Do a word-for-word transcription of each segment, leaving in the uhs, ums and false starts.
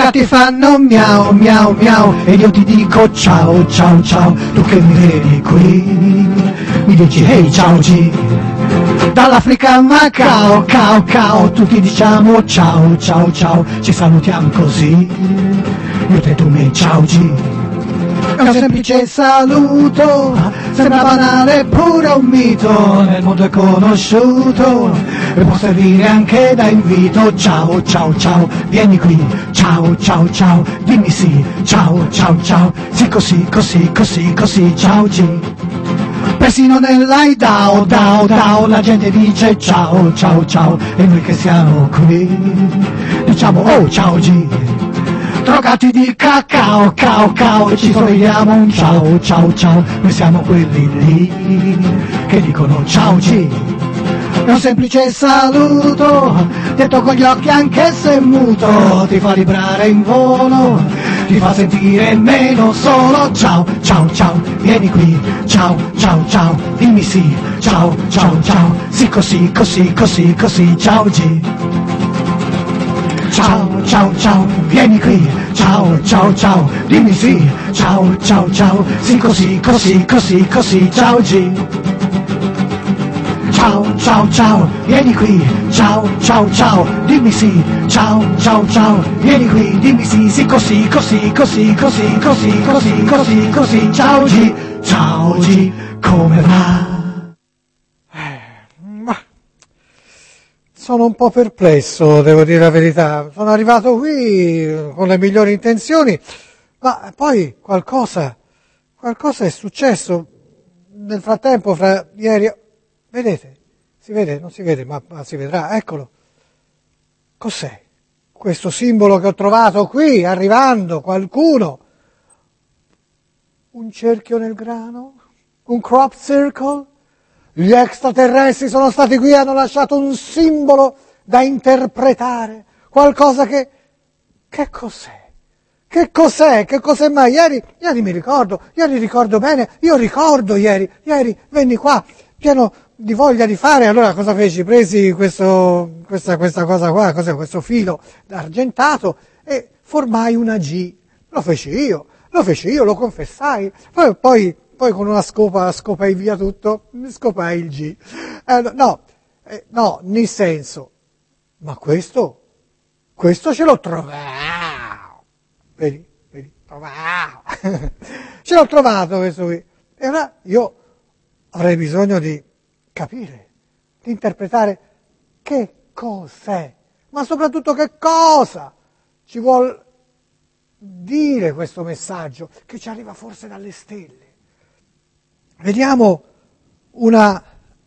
gatti fanno miau miau miau ed io ti dico ciao ciao ciao. Tu che mi vedi qui mi dici hey ciao G. Dall'Africa a Macao, cao cao, tutti diciamo ciao ciao ciao, ci salutiamo così, io te tu me ciao G. È un semplice saluto, sembra banale pure un mito, nel mondo è conosciuto e può servire anche da invito. Ciao ciao ciao, vieni qui, ciao ciao ciao, dimmi sì, ciao ciao ciao, sì così così così così, ciao G. Persino nell'Aidao, dao, dao, la gente dice ciao, ciao, ciao, e noi che siamo qui, diciamo oh, ciao G. Drogati di cacao, cao, cao, ci troviamo un ciao, ciao, ciao, noi siamo quelli lì, che dicono ciao G. È un semplice saluto, detto con gli occhi anche se muto, ti fa vibrare in volo, ti fa sentire meno solo. Ciao, ciao, ciao, vieni qui, ciao, ciao, ciao, dimmi sì, ciao, ciao, ciao, sì così, così, così, così, ciao G. Ciao, ciao, ciao, vieni qui, ciao, ciao, ciao, dimmi sì, ciao, ciao, ciao, sì così, così, così, così, ciao G. Ciao, ciao, ciao, vieni qui, ciao, ciao, ciao, dimmi sì, ciao, ciao, ciao, vieni qui, dimmi sì, sì così, così, così, così, così, così, così, così, ciao G, ciao G, come va? Eh, ma sono un po' perplesso, devo dire la verità. Sono arrivato qui con le migliori intenzioni, ma poi qualcosa, qualcosa è successo nel frattempo, fra ieri. Vedete? Si vede? Non si vede, ma, ma si vedrà. Eccolo. Cos'è? Questo simbolo che ho trovato qui, arrivando, qualcuno. Un cerchio nel grano? Un crop circle? Gli extraterrestri sono stati qui e hanno lasciato un simbolo da interpretare. Qualcosa che... Che cos'è? Che cos'è? Che cos'è mai? Ieri, ieri mi ricordo, ieri ricordo bene, io ricordo ieri, ieri venni qua, pieno di voglia di fare, allora cosa feci? Presi questo, questa, questa cosa qua, cos'è? Questo filo argentato e formai una G. Lo feci io, lo feci io, lo confessai, poi, poi, poi con una scopa scopai via tutto, scopai il G. Eh, no, eh, no, nel senso, ma questo, questo ce l'ho trovato, vedi, vedi, trovato, ce l'ho trovato questo qui, e ora io avrei bisogno di capire, di interpretare che cos'è, ma soprattutto che cosa ci vuol dire questo messaggio che ci arriva forse dalle stelle. Vediamo una,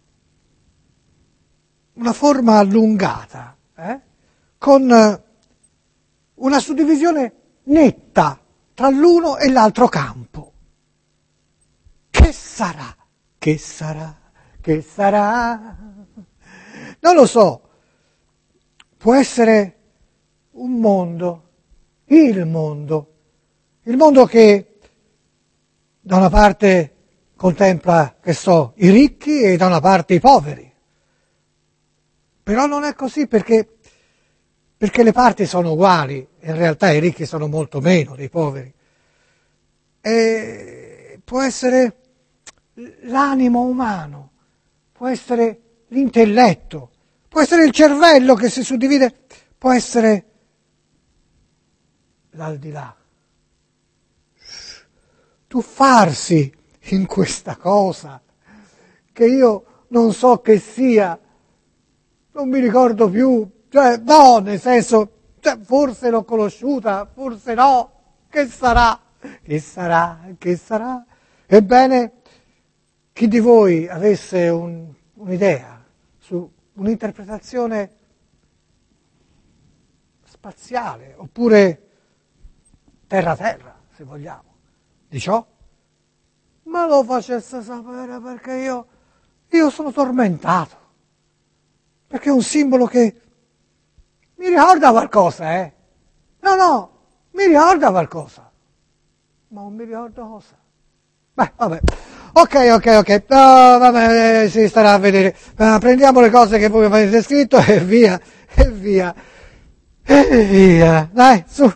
una forma allungata, eh? Con una suddivisione netta tra l'uno e l'altro campo. Che sarà? Che sarà? Che sarà? Non lo so. Può essere un mondo, il mondo, il mondo che da una parte contempla, che so, i ricchi e da una parte i poveri. Però non è così perché, perché le parti sono uguali, in realtà i ricchi sono molto meno dei poveri. E può essere l'animo umano, può essere l'intelletto, può essere il cervello che si suddivide, può essere l'aldilà. Tuffarsi in questa cosa che io non so che sia, non mi ricordo più, cioè no, nel senso, cioè, forse l'ho conosciuta, forse no, che sarà, che sarà, che sarà. Ebbene, chi di voi avesse un, un'idea su un'interpretazione spaziale, oppure terra-terra, se vogliamo, di ciò, ma lo facesse sapere perché io, io sono tormentato, perché è un simbolo che mi ricorda qualcosa, eh? No, no, mi ricorda qualcosa, ma non mi ricorda cosa. Beh, vabbè. Ok, ok, ok, no, vabbè, si starà a vedere. Uh, prendiamo le cose che voi avete scritto e via, e via, e via. Dai, su,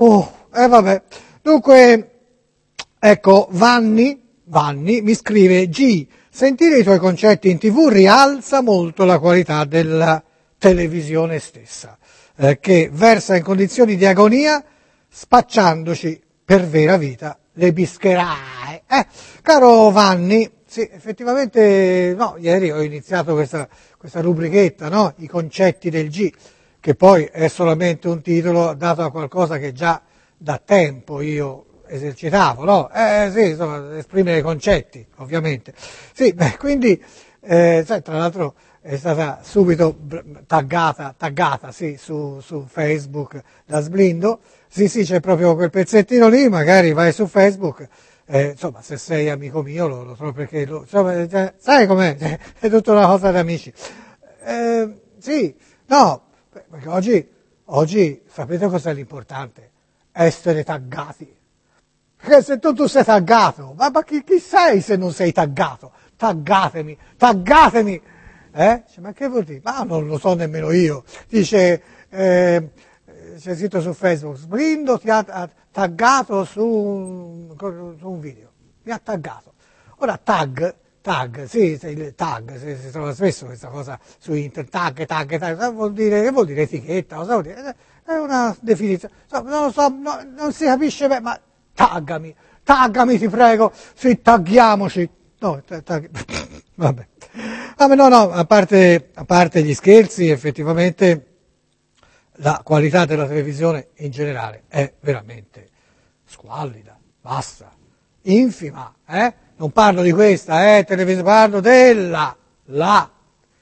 Oh, e eh vabbè. Dunque, ecco, Vanni, Vanni mi scrive: G, sentire i tuoi concetti in tv rialza molto la qualità della televisione stessa, eh, che versa in condizioni di agonia, spacciandoci per vera vita le bischeraie. Eh, caro Vanni, sì, effettivamente, no, ieri ho iniziato questa, questa rubrichetta, no? I concetti del G, che poi è solamente un titolo dato a qualcosa che già da tempo io esercitavo, no? Eh sì, insomma, esprimere concetti, ovviamente. Sì, beh, quindi, eh, sai, tra l'altro è stata subito taggata, taggata, sì, su, su Facebook da Sblindo. Sì, sì, c'è proprio quel pezzettino lì, magari vai su Facebook, eh, insomma, se sei amico mio lo, lo trovo perché, lo, insomma, cioè, sai com'è? È tutta una cosa di amici. Eh, sì, no, perché oggi, oggi sapete cos'è l'importante? Essere taggati. Perché se tu, tu sei taggato, ma, ma chi, chi sei se non sei taggato? Taggatemi, taggatemi! Eh? Ma che vuol dire? Ma non lo so nemmeno io. Dice, eh, c'è scritto su Facebook, Sblindo ti ha taggato su un, su un video. Mi ha taggato. Ora tag, tag, sì, il tag, si, si trova spesso questa cosa su internet, tag, tag, tag, vuol dire, che vuol dire etichetta, cosa vuol dire? È una definizione, non lo so, no, non si capisce bene, ma taggami, taggami ti prego, sì, tagghiamoci. No, tag, vabbè. Vabbè, no, no, a parte, a parte gli scherzi, effettivamente la qualità della televisione in generale è veramente squallida, bassa, infima, eh? Non parlo di questa, eh, televisione, parlo della, la,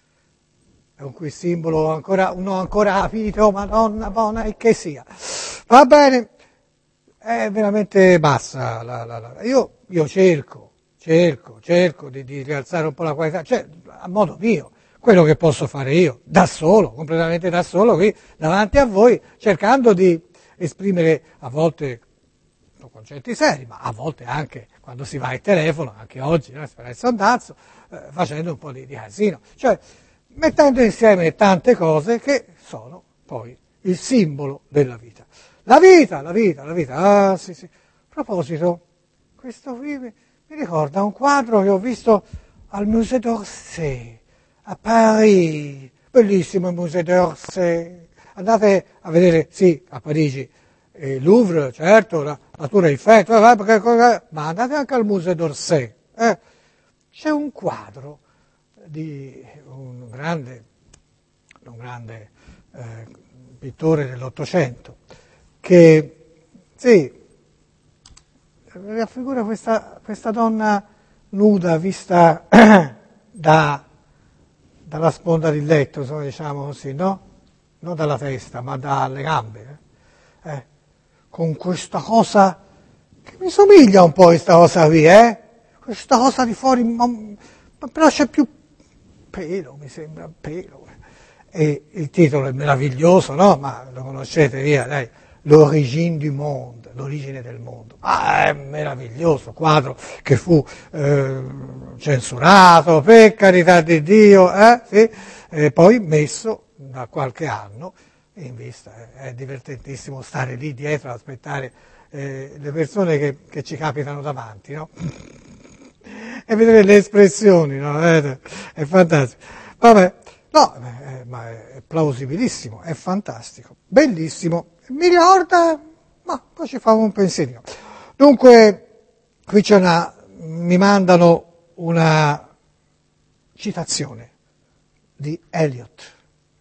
è un qui simbolo ancora, non ho ancora capito, madonna buona e che sia. Va bene, è veramente bassa, la, la, la. Io, io cerco, cerco, cerco di, di rialzare un po' la qualità, cioè a modo mio, quello che posso fare io, da solo, completamente da solo, qui davanti a voi, cercando di esprimere a volte concetti seri, ma a volte anche quando si va al telefono, anche oggi, no, si fa il sondazzo, eh, facendo un po' di, di casino, cioè mettendo insieme tante cose che sono poi il simbolo della vita. La vita, la vita, la vita, ah sì sì. A proposito, questo qui mi, mi ricorda un quadro che ho visto al Musée d'Orsay, a Parigi, bellissimo il Musée d'Orsay, andate a vedere, sì, a Parigi, il Louvre, certo, la, la Tour Eiffel, ma andate anche al Musée d'Orsay, eh. C'è un quadro di un grande, un grande eh, pittore dell'Ottocento che, sì, raffigura questa, questa donna nuda vista da, dalla sponda del letto, insomma, diciamo così, no? Non dalla testa, ma dalle gambe, eh? Eh, con questa cosa che mi somiglia un po' questa cosa qui, eh? Questa cosa di fuori, ma, ma però c'è più pelo, mi sembra pelo. E il titolo è meraviglioso, no? Ma lo conoscete, via, dai. L'origine du monde, l'origine del mondo. Ah, è meraviglioso, quadro che fu eh, censurato, per carità di Dio, eh? Sì? E poi messo da qualche anno in vista. È divertentissimo stare lì dietro, aspettare eh, le persone che, che ci capitano davanti, no? E vedere le espressioni, no? È fantastico. Vabbè, no, eh, ma è plausibilissimo, è fantastico, bellissimo. Mi ricorda, ma poi ci fa un pensierino. Dunque, qui c'è una, mi mandano una citazione di Eliot.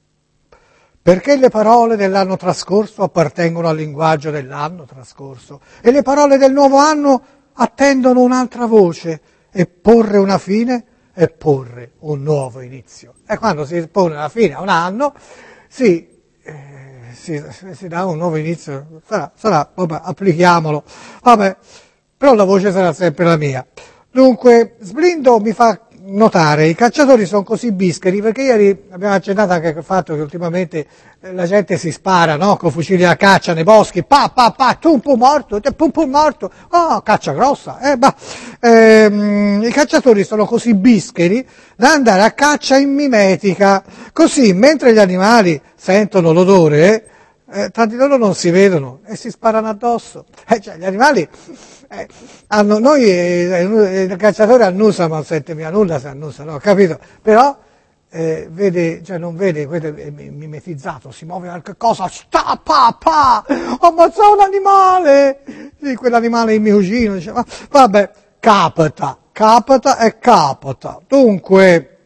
Perché le parole dell'anno trascorso appartengono al linguaggio dell'anno trascorso e le parole del nuovo anno attendono un'altra voce e porre una fine e porre un nuovo inizio. E quando si pone la fine a un anno, si, eh, si, si dà un nuovo inizio, sarà, sarà, vabbè, applichiamolo, vabbè, però la voce sarà sempre la mia. Dunque, Sblindo mi fa notare, i cacciatori sono così bischeri, perché ieri abbiamo accennato anche al fatto che ultimamente la gente si spara, no? Con fucili a caccia nei boschi, pa, pa, pa, tum, pum, morto, pum, pum, morto, oh, caccia grossa, eh, bah. Ehm, i cacciatori sono così bischeri da andare a caccia in mimetica, così mentre gli animali sentono l'odore, eh, tanti di loro non si vedono e si sparano addosso. Eh, cioè, gli animali eh, hanno, noi eh, il cacciatore annusa, ma non sente mica nulla se annusa, no, capito? Però eh, vede, cioè non vede, quello è mimetizzato, si muove qualche cosa, sta, pa, pa, ho ammazzato un animale, sì, quell'animale è il mio cugino, dice, ma, vabbè, capita, capita e capita. Dunque,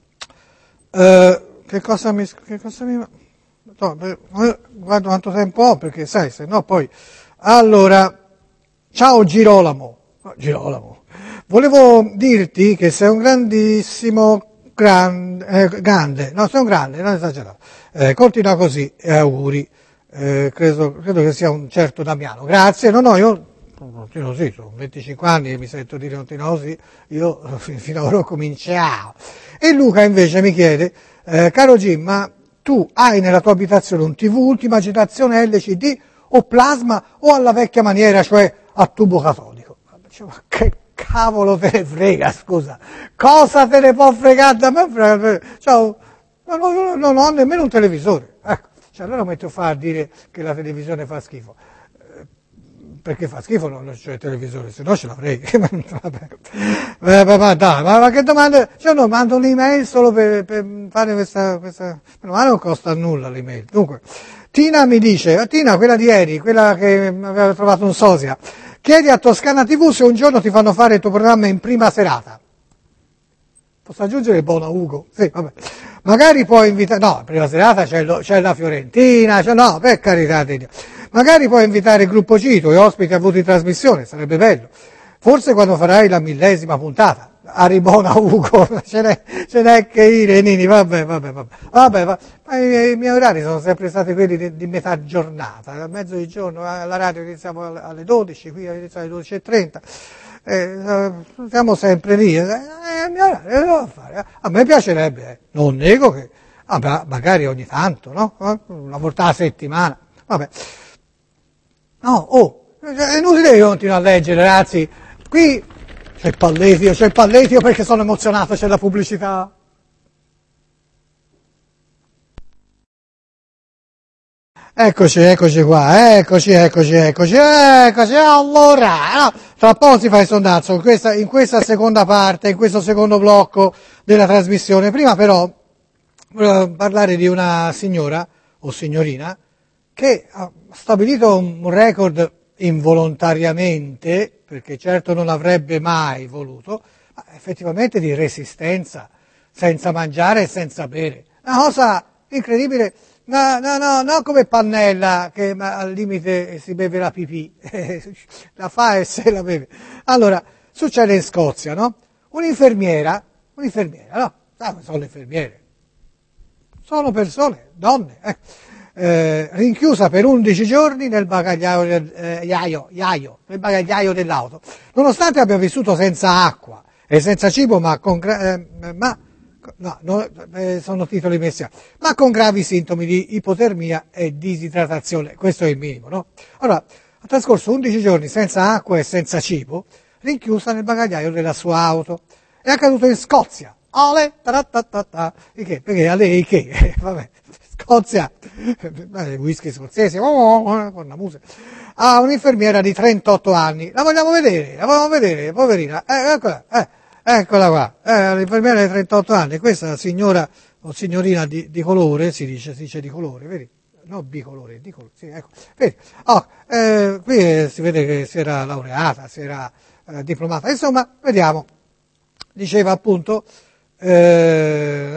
eh, che cosa mi, che cosa mi, no, guardo quanto tempo ho, perché sai, se no poi, allora, ciao Girolamo, Girolamo, volevo dirti che sei un grandissimo Grande, eh, grande, no, sei un grande, non esagerato. Eh, continua così, e auguri. Eh, credo, credo che sia un certo Damiano. Grazie, no, no, io continuo così, sono venticinque anni e mi sento dire continuo così, io fino a ora ho cominciato. E Luca invece mi chiede, eh, caro Jim, ma tu hai nella tua abitazione un tivù ultima generazione L C D o plasma o alla vecchia maniera, cioè a tubo catodico? Ma che cavolo te ne frega, scusa, cosa te ne può fregare da me? Ciao, non ho, non ho nemmeno un televisore, ecco, cioè allora metto a fare a dire che la televisione fa schifo, eh, perché fa schifo non c'è il televisore, se no ce l'avrei. Vabbè. Eh, ma dai, ma, ma che domanda, cioè no, mando un'email solo per, per fare questa, questa, ma non costa nulla l'email. Dunque, Tina mi dice, Tina, quella di ieri, quella che aveva trovato un sosia, chiedi a Toscana tivù se un giorno ti fanno fare il tuo programma in prima serata. Posso aggiungere buona Ugo? Sì, vabbè. Magari puoi invitare, no, prima serata c'è, lo, c'è la Fiorentina, c'è, no, per carità di Dio. Magari puoi invitare il gruppo Cito e ospiti avuti in trasmissione, sarebbe bello. Forse quando farai la millesima puntata. Aribona Ugo, ce n'è, ce n'è che i Renini, vabbè, vabbè, vabbè, vabbè, vabbè. Ma i, i miei orari sono sempre stati quelli di, di metà giornata, a mezzo di giorno, alla radio iniziamo alle dodici, qui iniziamo alle dodici e trenta, eh, siamo sempre lì, eh, il mio orario, devo fare. A me piacerebbe, eh. Non nego che, ah, magari ogni tanto, no? Una volta alla settimana, vabbè. No, oh, è inutile che io continuo a leggere, ragazzi, qui c'è il Palletio, c'è il Palletio perché sono emozionato, c'è la pubblicità. Eccoci, eccoci qua, eccoci, eccoci, eccoci, eccoci, allora, no, tra poco si fa il sondaggio, in questa, in questa seconda parte, in questo secondo blocco della trasmissione. Prima però volevo parlare di una signora, o signorina, che ha stabilito un record involontariamente, perché certo non avrebbe mai voluto, ma effettivamente di resistenza, senza mangiare e senza bere. Una cosa incredibile, no, no, no, no come Pannella, che al limite si beve la pipì, la fa e se la beve. Allora, succede in Scozia, no? Un'infermiera, un'infermiera, no? Ah, sono le infermiere, sono persone, donne, eh. Eh, rinchiusa per undici giorni nel bagagliaio, del, eh, iaio, iaio, nel bagagliaio dell'auto, nonostante abbia vissuto senza acqua e senza cibo, ma con, eh, ma, no, no, eh, sono titoli messi a, ma con gravi sintomi di ipotermia e disidratazione, questo è il minimo, no? Allora, ha trascorso undici giorni senza acqua e senza cibo, rinchiusa nel bagagliaio della sua auto. È accaduto in Scozia. Ale, ta-ta-ta-ta, che? Perché a lei che? Vabbè, Scozia, whisky scozzese, oh, oh, con la musica. Ha un'infermiera di trentotto anni, la vogliamo vedere, la vogliamo vedere, poverina, eh, eccola, eh, eccola qua, eh, l'infermiera di trentotto anni, questa signora o signorina di, di colore, si dice, si dice di colore, vedi? No, bicolore, di colore, sì, ecco, vedi? Oh, eh, qui si vede che si era laureata, si era eh, diplomata, insomma, vediamo, diceva appunto, eh,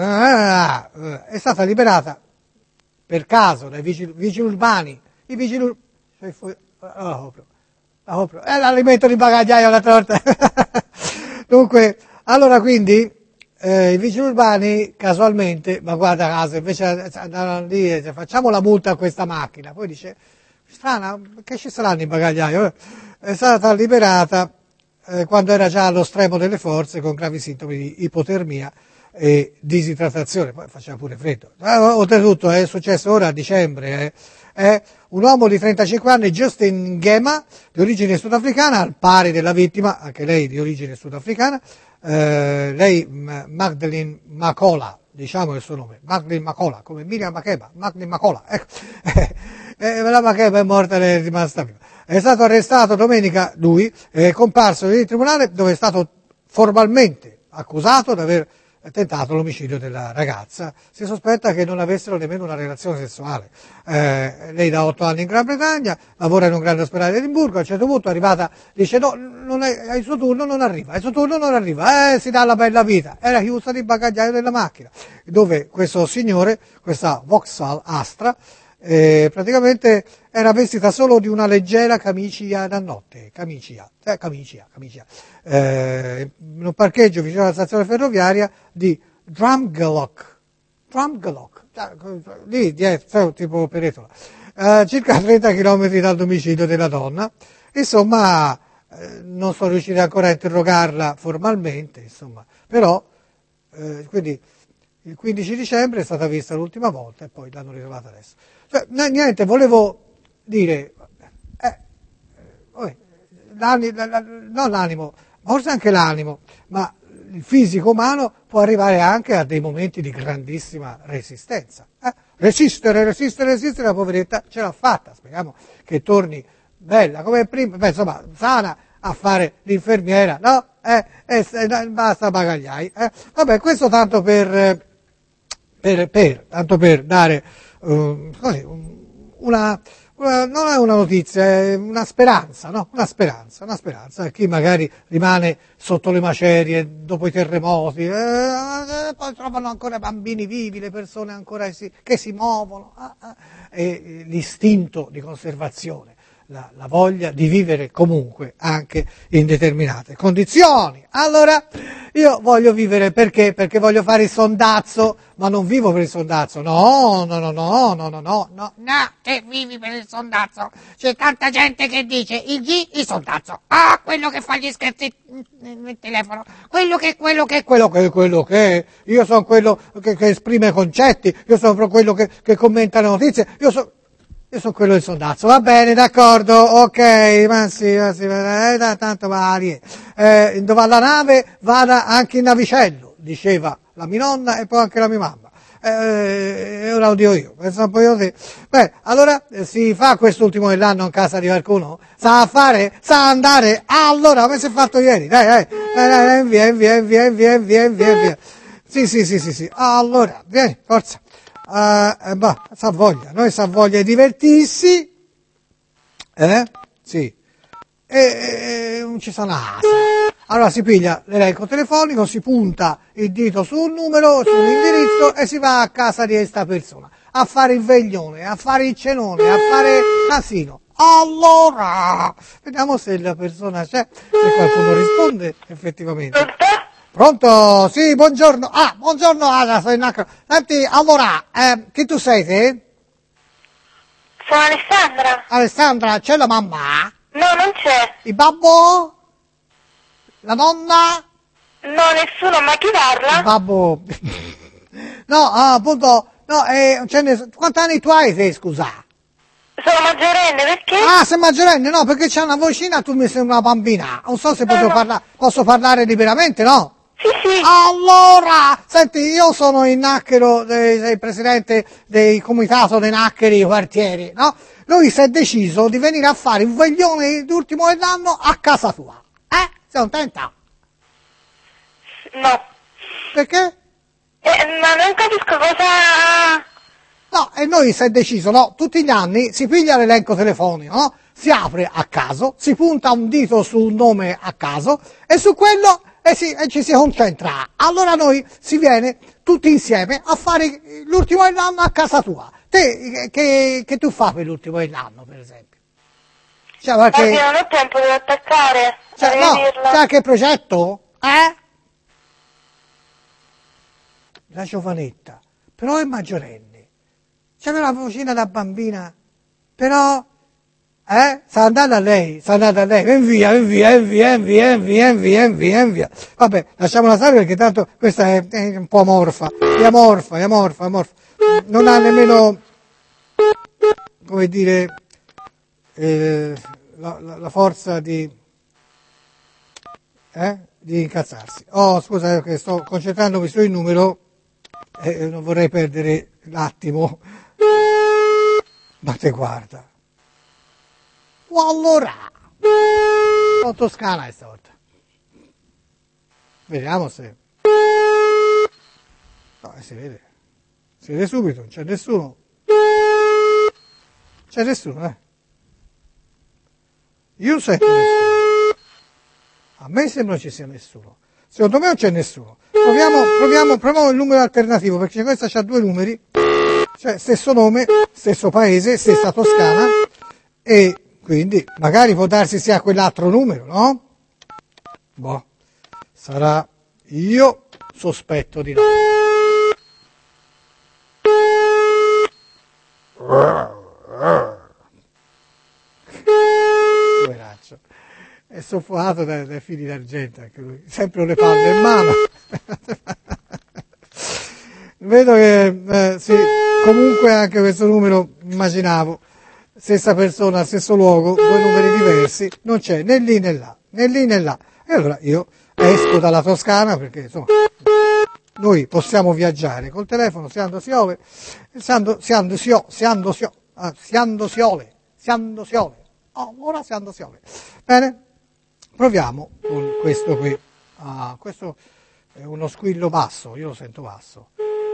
è stata liberata per caso dai vigili, vigili urbani, i vigili urbani, oh, oh, eh, l'alimento di bagagliaio alla torta. Dunque, allora quindi, eh, i vigili urbani casualmente, ma guarda caso, invece andavano lì e dice, facciamo la multa a questa macchina, poi dice, strana, che ci saranno i bagagliai? È stata liberata eh, quando era già allo stremo delle forze con gravi sintomi di ipotermia e disidratazione, poi faceva pure freddo. Eh, oltretutto è successo ora a dicembre, eh, eh, un uomo di trentacinque anni, Justin Ngema, di origine sudafricana, al pari della vittima, anche lei di origine sudafricana, eh, lei Magdalene Makola, diciamo il suo nome, Magdalene Makola, come Miriam Makeba, Magdalene Makola, ecco. e la Machepa è morta e è rimasta viva. È stato arrestato domenica lui, è comparso in tribunale dove è stato formalmente accusato di aver tentato l'omicidio della ragazza. Si sospetta che non avessero nemmeno una relazione sessuale. Eh, lei da otto anni in Gran Bretagna, lavora in un grande ospedale di Edimburgo, a un certo punto è arrivata, dice no, non è, il suo turno non arriva, il suo turno non arriva, eh, si dà la bella vita. Era chiusa di bagagliaio della macchina, dove questo signore, questa Vauxhall Astra, eh, praticamente era vestita solo di una leggera camicia da notte, camicia, eh, camicia, camicia, eh, in un parcheggio vicino alla stazione ferroviaria di Drumgulloch, Drumgulloch, cioè, lì dietro, tipo Peretola, eh, circa trenta chilometri dal domicilio della donna. Insomma, eh, non sono riusciti ancora a interrogarla formalmente, insomma, però, eh, quindi il quindici dicembre è stata vista l'ultima volta e poi l'hanno ritrovata adesso. Cioè, niente, volevo dire, eh, eh, l'animo, non l'animo, forse anche l'animo, ma il fisico umano può arrivare anche a dei momenti di grandissima resistenza. Eh? Resistere, resistere, resistere, la poveretta ce l'ha fatta, speriamo che torni bella come prima, beh, insomma, sana a fare l'infermiera, no? Eh, eh, basta bagagliai. Eh? Vabbè, questo tanto per, per, per, tanto per dare uh, così, una, una, non è una notizia, è una speranza, no? Una speranza, una speranza. Chi magari rimane sotto le macerie dopo i terremoti, eh, poi trovano ancora bambini vivi, le persone ancora che si, che si muovono, eh, eh, e l'istinto di conservazione. La, la voglia di vivere comunque anche in determinate condizioni. Allora io voglio vivere perché? Perché voglio fare il sondazzo, ma non vivo per il sondazzo, no, no, no, no, no, no, no, no, no, che vivi per il sondazzo, c'è tanta gente che dice il G, il sondazzo, ah, quello che fa gli scherzi nel telefono, quello che, quello che, quello che, quello che, io sono quello che, che esprime concetti, io sono quello che, che commenta le notizie, io sono... Io sono quello del sondazzo, va bene, d'accordo, ok, ma sì, ma sì, eh, tanto vari. Eh, dove va la nave, vada anche in navicello, diceva la mia nonna e poi anche la mia mamma. Eh, e ora lo dico io, penso un po' io sì. Beh, allora eh, si fa quest'ultimo dell'anno in casa di qualcuno? Sa fare? Sa andare? Allora, come si è fatto ieri? Dai, dai, dai, dai, via, via, via, via, via, via, via. Sì, sì, sì, sì, sì, allora, vieni, forza. Uh, eh, bah, sa voglia, noi sa voglia di divertirsi, eh? Sì, e, e non ci sa nada. Allora si piglia l'elenco telefonico, si punta il dito sul numero, sull'indirizzo e si va a casa di questa persona, a fare il veglione, a fare il cenone, a fare casino. Allora, vediamo se la persona c'è, se qualcuno risponde effettivamente. Pronto? Sì, buongiorno. Ah, buongiorno, Ada, sono in acqua. Senti, allora, eh, chi tu sei te? Sono Alessandra. Alessandra, c'è la mamma? No, non c'è. Il babbo? La nonna? No, nessuno, ma chi parla? Il babbo. No, ah, appunto, no, eh, ce ne... quanti anni tu hai te, scusa? Sono maggiorenne, perché? Ah, sei maggiorenne, no, perché c'è una vocina, tu mi sembri una bambina. Non so se No, posso, no. parla... posso parlare liberamente, no? Sì, sì. Allora, senti, io sono il nacchere, del presidente del comitato dei naccheri quartieri, no? Lui si è deciso di venire a fare il veglione l'ultimo dell'anno a casa tua. Eh? Sei contenta? No. Perché? Eh, ma non capisco cosa... No, e noi si è deciso, no? Tutti gli anni si piglia l'elenco telefonico, no? Si apre a caso, si punta un dito su un nome a caso e su quello e, si, e ci si concentra. Allora noi si viene tutti insieme a fare l'ultimo dell'anno a casa tua. Te, che, che tu fai per l'ultimo dell'anno, per esempio? Cioè, perché... Oggi non ho tempo, devo attaccare. Cioè, devi no, dirlo. sai che progetto? Eh? La giovanetta, però è maggiorenne. C'aveva la vocina da bambina, però... Eh? Sta andando a lei, sta andando a lei, ven via, ven via, ven via, ven via, ven via, ven via, ven via, ven via. Vabbè, lasciamola stare perché tanto questa è, è un po' amorfa, è amorfa, è amorfa, è amorfa. Non ha nemmeno, come dire, eh, la, la, la forza di, eh, di incazzarsi. Oh, scusa, che sto concentrandomi sul numero e eh, non vorrei perdere l'attimo. Ma te guarda. O allora. Sono toscana questa volta. Vediamo se. No, si vede. Si vede subito, non c'è nessuno. C'è nessuno, eh. Io non sento nessuno. A me sembra ci sia nessuno. Secondo me non c'è nessuno. Proviamo, proviamo, proviamo il numero alternativo, perché questa c'ha due numeri. Cioè, stesso nome, stesso paese, stessa Toscana. E quindi magari può darsi sia quell'altro numero, no? Boh. Sarà. Io sospetto di no. Poveraccio. È soffocato dai, dai fili d'argento anche lui, sempre le palle in mano. Vedo che eh, sì, comunque anche questo numero immaginavo, stessa persona, stesso luogo, due numeri diversi, non c'è né lì né là, né lì né là. E allora io esco dalla Toscana perché insomma noi possiamo viaggiare col telefono, siando siole, siando siando sio, siando sio, ah, siando siole, siando siole. Oh, ora siando siole. Bene, proviamo con questo qui. Ah, questo è uno squillo basso, io lo sento basso.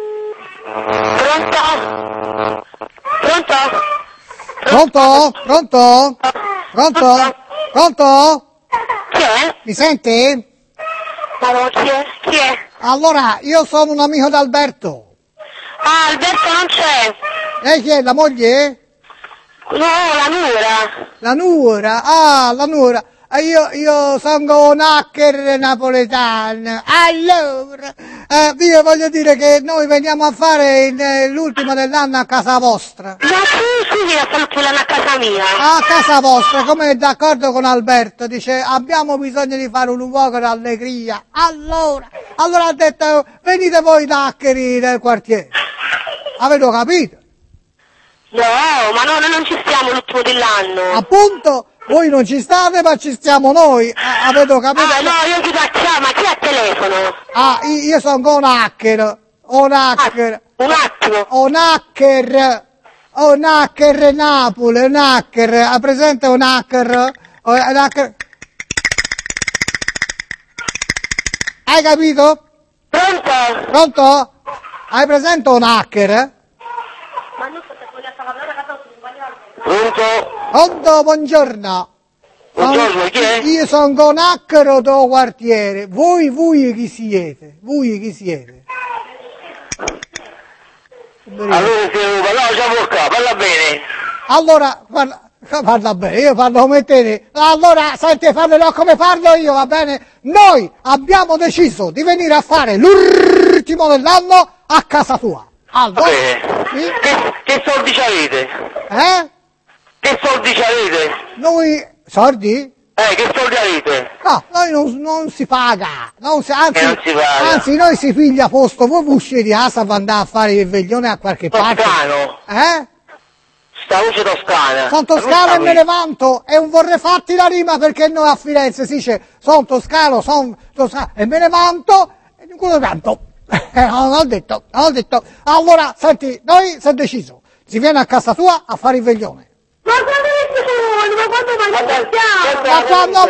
Pronto? Pronto? Pronto? Pronto? Pronto? Pronto? Chi è? Mi senti? Ma no, chi è? Chi è? Allora, io sono un amico d'Alberto. Ah, Alberto non c'è. Lei chi è? La moglie? No, la nuora. La nuora? Ah, la nuora. Ah, io, io sono un hacker napoletano. Allora, eh, io voglio dire che noi veniamo a fare il- l'ultimo dell'anno a casa vostra. Ma tu sì che sta l'anno a casa mia. A casa vostra, come è d'accordo con Alberto, dice abbiamo bisogno di fare un luogo d'allegria. Allora, allora ha detto venite voi da hackeri del quartiere. Avete capito? No, ma no, noi non ci stiamo l'ultimo dell'anno. Appunto, voi non ci state ma ci stiamo noi. A- Avete capito? Ah, no, io ti faccio, ma chi ha il telefono? Ah, io io sono un hacker. Un hacker. Un attimo. Un hacker. Un hacker Napoli, un hacker. Ha presente un hacker? Un hacker. Hai capito? Pronto? Pronto? Hai presente un hacker? Pronto? Pronto, buongiorno. Buongiorno, chi è? Io sono un hacker del quartiere. Voi, voi chi siete? Voi chi siete? Allora, se parlavo già qua, parla bene. Allora, parla, parla bene, io parlo come te. Allora, senti, parlerò come parlo io, va bene? Noi abbiamo deciso di venire a fare l'ultimo dell'anno a casa tua. Allora, Va bene. sì? Che, che soldi c'avete? Eh? Che soldi c'avete? Noi, soldi? Eh, che soldi avete? No, noi non, non si paga, non si, anzi, Eh, non si paga. anzi, noi si piglia a posto, voi uscite di casa per andare a fare il veglione a qualche parte. Toscano. Eh? Sta voce toscana. Sono toscano e me ne vanto e non vorrei fatti la rima perché noi a Firenze si dice sono toscano, sono toscano e me ne vanto e di quello canto. Eh, non ho detto, non ho detto. Allora, senti, noi si è deciso, si viene a casa tua a fare il veglione. Ma quando ma quando mai Ma quando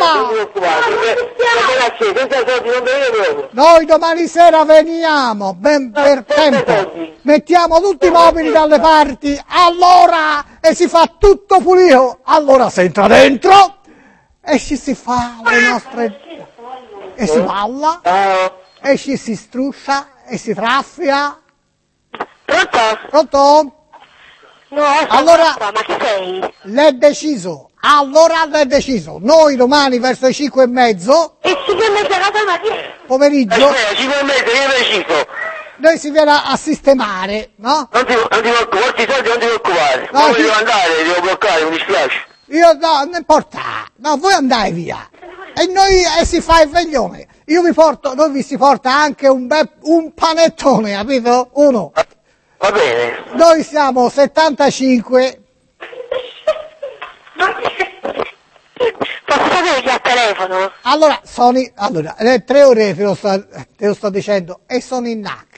mai? Noi domani sera veniamo, ben per tempo, mettiamo tutti i mobili dalle parti, allora, e si fa tutto pulito, allora si entra dentro e ci si fa le nostre, e si balla, e ci si struscia, e si traffia. Pronto? Pronto? No, Allora- qua, ma chi sei? L'è deciso, allora l'è deciso, noi domani verso le cinque e mezzo, E ci viene a casa ma chi è? pomeriggio, Aspetta, ci permette, io preciso. noi si viene a sistemare, no? Non ti, non ti preoccupare, porti i soldi, non ti preoccupare. No, Non sì. devo andare, devo bloccare, mi dispiace. Io no, non importa, no, voi andate via. E noi e si fa il veglione. Io vi porto, noi vi si porta anche un bel, un panettone, capito? Uno. Va bene. Noi siamo settantacinque. Posso sapere chi ha il telefono? Allora, sono, i- allora, le tre ore te lo, sto, te lo sto dicendo, e sono in hacker.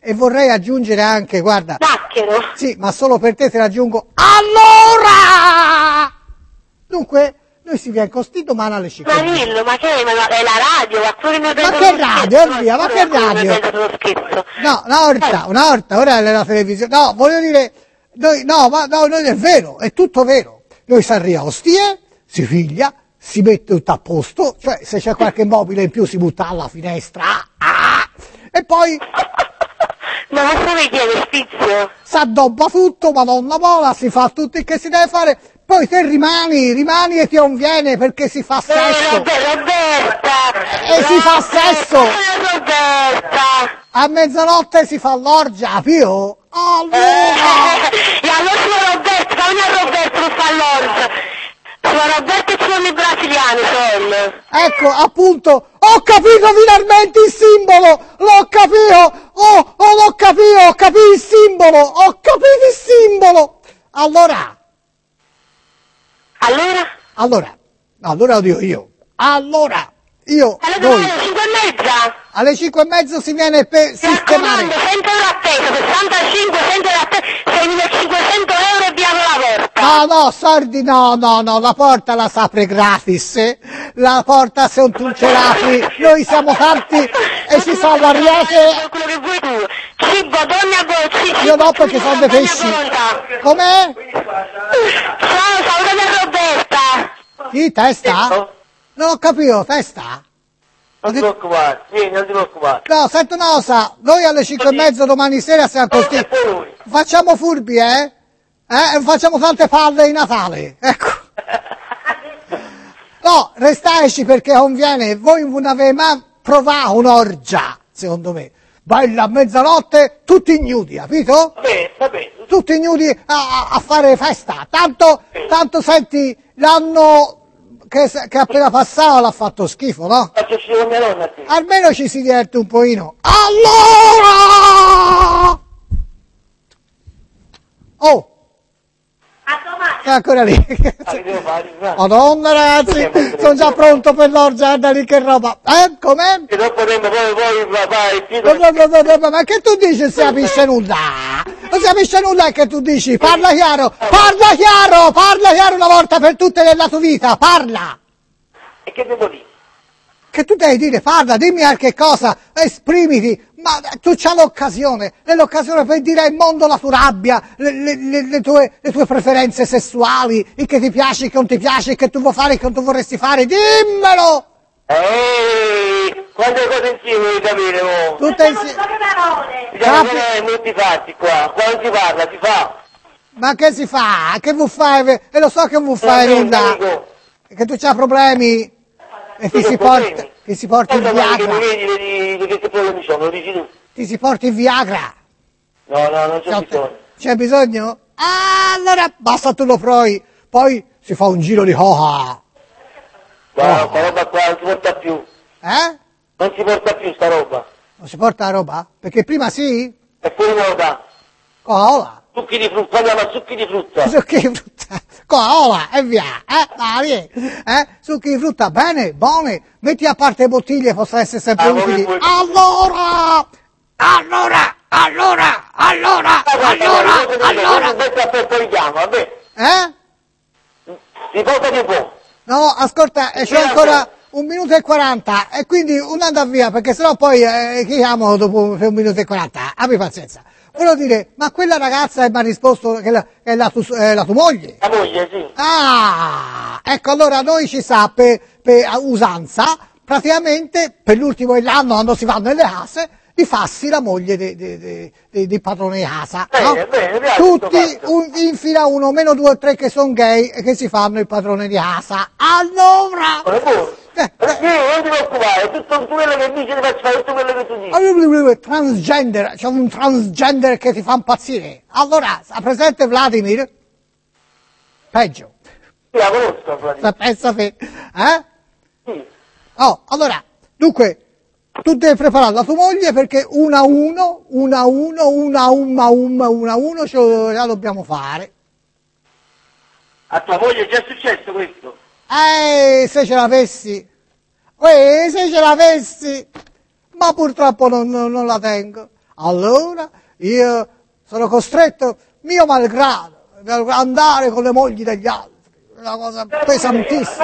E vorrei aggiungere anche, guarda... Macchero. Sì, ma solo per te te ne aggiungo... Allora! Dunque, noi si viene con sti domani alle cinque. Manillo, ma che è? Ma è la radio? Ma, pure mi Ma prendo che lo radio, scherzo, via, ma pure che pure mi radio? prendo lo scherzo. No, una volta, una volta, ora è la televisione. No, voglio dire... Noi, no, ma no, non è vero, è tutto vero. Noi si arriva a Ostie, si figlia, si mette tutto a posto, cioè se c'è qualche mobile in più si butta alla finestra, ah, e poi Ma cosa mi chiede, Spizio? si addobba tutto, madonna mola, si fa tutto il che si deve fare, poi te rimani, rimani e ti conviene perché si fa Eh, sesso, Roberta, Roberta! E si fa sesso. Eh, Roberta! a mezzanotte si fa l'orgia, Pio? Allora! Eh, e allora sono Roberto, fammi a Roberto che fa l'orgia. Sono Roberto e sono i brasiliani, sono. Ecco, appunto, ho capito finalmente il simbolo, l'ho capito, oh, oh, l'ho capito, ho capito il simbolo, ho capito il simbolo. Allora, Allora? allora, allora lo dico io, allora, io, Alle noi, cinque e mezza? alle cinque e mezzo si viene per Mi raccomando, sistemare. cento euro a testa, sessantacinque, cento euro a testa, seimilacinquecento euro e abbiamo la porta. No, no, sordi, no, no, no, la porta la sapre gratis, eh? La porta se non tu ce l'apri, noi siamo tanti e ci sono la riese. Quello che vuoi tu. Cibo, donne a gocci. Io no perché sono dei pesci. Com'è? Ciao, salutami a Roberta. Chi, testa? Non ho capito, testa? Non ti preoccupare, sì, non ti preoccupare. No, senti una cosa, noi alle cinque e mezzo domani sera siamo così. Facciamo furbi, eh? Eh? E facciamo tante palle di Natale, ecco. No, restateci perché conviene, voi non avete mai provato un'orgia, secondo me. Bella a mezzanotte, tutti ignudi, capito? Va bene, va bene. Tutti ignudi a, a- a fare festa. Tanto, tanto senti, l'anno che, che è appena passato l'ha fatto schifo, no? Faccio uscire con mia nonna a te. Almeno ci si diverte un pochino. Allora! Oh! È ancora lì. Ah, che devo fare? Guarda. Madonna ragazzi, sono già pronto per l'orgia, guarda lì che roba. Eh, com'è? Che dopo tempo poi poi papà e No, Tito. no, no, no, no, ma che tu dici non si capisce nulla? Non si capisce nulla che tu dici? Parla chiaro, parla chiaro, parla chiaro una volta per tutte nella tua vita, parla! E che devo dire? Che tu devi dire, parla, dimmi qualche cosa, esprimiti, ma tu c'hai l'occasione, è l'occasione per dire al mondo la tua rabbia, le, le, le, le, tue, le tue preferenze sessuali, il che ti piace, il che non ti piace, il che tu vuoi fare, il che non tu vorresti fare, dimmelo! Ehi, quante cose insieme devi sapere, oh. Tutte insieme. Diciamo che non è molti fatti qua, qua non si parla, si fa. Ma che si fa? Che vuoi fare? E lo so che vuoi fare No, no, nulla. amico. Che tu c'hai problemi e ti si porta, ti si porta il Guarda che mi Viagra. vedi, vedi, di che problemi sono, lo dici tu. Ti si porta il Viagra. No, no, non c'è bisogno. C'è bisogno? Ah, allora basta tu lo provi. Poi si fa un giro di coca. Guarda, sta roba qua non si porta più. Eh? Non si porta più sta roba. Non si porta la roba? Perché prima sì? È fuori moda. Coca-Cola. Succhi di frutta, parliamo a succhi di frutta. Succhi di frutta. Coca-Cola e via. Eh? Dai, eh? Succhi di frutta, bene, buone. Metti a parte le bottiglie, possono essere sempre Ah, utili. vuoi- Allora! Allora! Allora! Allora! Allora! Allora! Aspetta, aspetta, richiamo, vabbè. Eh? Si porta di un po'. No, ascolta, eh, c'è ancora un minuto e quaranta e quindi un andare via perché sennò poi eh, chiamo dopo per un minuto e quaranta. Abbi pazienza. Volevo dire, ma quella ragazza che mi ha risposto che la- che è la, tu- è la tua moglie? La moglie, sì. Ah, ecco allora noi ci sa per, per usanza, praticamente per l'ultimo dell'anno quando si vanno nelle case, di farsi la moglie dei de, de, de, de padrone di casa. Bene, no? bene, mi piace Tutti questo fatto. un, in fila uno, meno due o tre che sono gay e che si fanno il padrone di casa. Allora... Non è buono. Eh, Perché non ti preoccupare, tutto quello che dici ti faccio fare tutto quello che tu dici. eh, transgender, c'è un transgender che ti fa impazzire. Allora, ha presente Vladimir? Peggio. Sì, la conosco, Vladimir. Pensa te, eh? Sì. Oh, allora, dunque, tu devi preparare la tua moglie perché una a uno, una a uno, una a umma, umma, una a uno, ce lo la dobbiamo fare. A tua moglie è già successo questo? Eh, se ce l'avessi, eh, se ce l'avessi, ma purtroppo non, non- non la tengo. Allora io sono costretto, mio malgrado, ad andare con le mogli degli altri, una cosa pesantissima.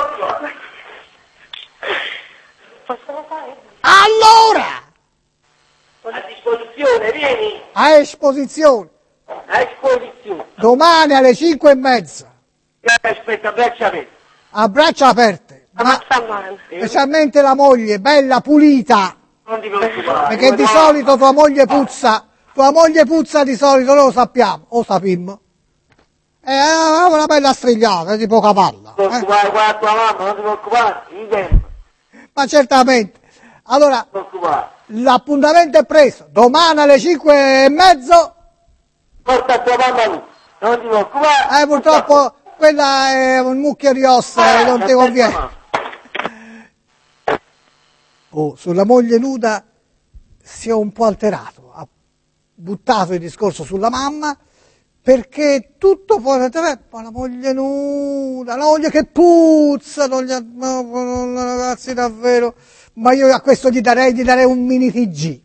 Allora! A disposizione, vieni! A esposizione! A esposizione! Domani alle cinque e mezza! Aspetta, braccia aperte! A braccia aperte! Ma Ma sta male. specialmente la moglie, bella pulita! Non ti preoccupare! Perché di solito tua moglie puzza, tua moglie puzza di solito, noi lo sappiamo, o sapimmo. E ha una bella strigliata, tipo cavalla. Non ti preoccupare, guarda tua mamma, non ti preoccupare, idem! Ma certamente. Allora, Non ti preoccupare! l'appuntamento è preso, domani alle cinque e mezzo. Porta tua mamma lui, non ti preoccupare! Eh, purtroppo quella è un mucchio di ossa e non ti conviene. Oh, sulla moglie nuda si è un po' alterato, ha buttato il discorso sulla mamma perché tutto può essere, ma la moglie nuda, la moglie che puzza, non gli, no, no, ragazzi davvero, ma io a questo gli darei, gli darei un mini T G.